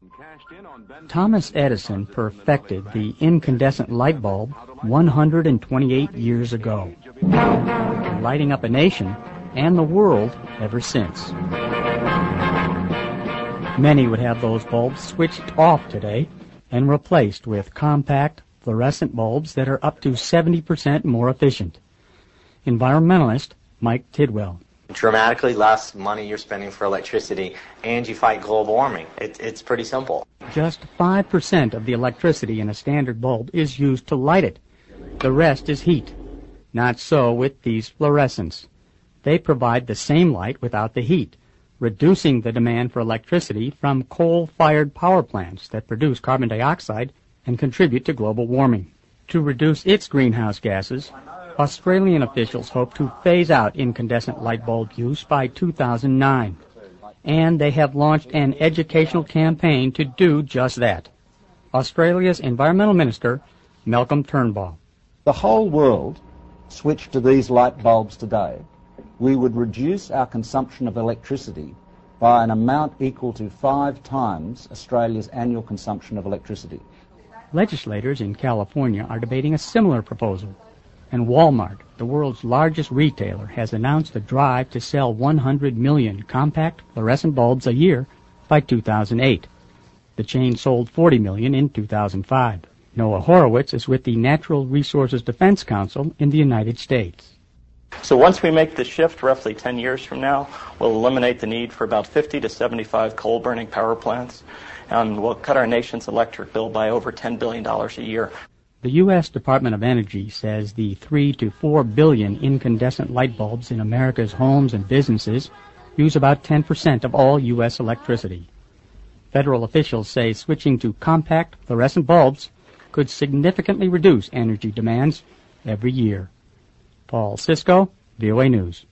Thomas Edison perfected the incandescent light bulb 128 years ago, lighting up a nation and the world ever since. Many would have those bulbs switched off today and replaced with compact fluorescent bulbs that are up to 70% more efficient. Environmentalist Mike Tidwell. Dramatically less money you're spending for electricity, and you fight global warming. It's pretty simple. Just 5% of the electricity in a standard bulb is used to light it. The rest is heat. Not so with these fluorescents. They provide the same light without the heat, reducing the demand for electricity from coal-fired power plants that produce carbon dioxide and contribute to global warming. To reduce its greenhouse gases, Australian officials hope to phase out incandescent light bulb use by 2009, and they have launched an educational campaign to do just that. Australia's Environmental Minister, Malcolm Turnbull. The whole world switched to these light bulbs today, we would reduce our consumption of electricity by an amount equal to 5 times Australia's annual consumption of electricity. Legislators in California are debating a similar proposal. And Walmart, the world's largest retailer, has announced a drive to sell 100 million compact fluorescent bulbs a year by 2008. The chain sold 40 million in 2005. Noah Horowitz is with the Natural Resources Defense Council in the United States. So once we make the shift, roughly 10 years from now, we'll eliminate the need for about 50 to 75 coal-burning power plants, and we'll cut our nation's electric bill by over $10 billion a year. The U.S. Department of Energy says the 3 to 4 billion incandescent light bulbs in America's homes and businesses use about 10% of all U.S. electricity. Federal officials say switching to compact fluorescent bulbs could significantly reduce energy demands every year. Paul Sisko, VOA News.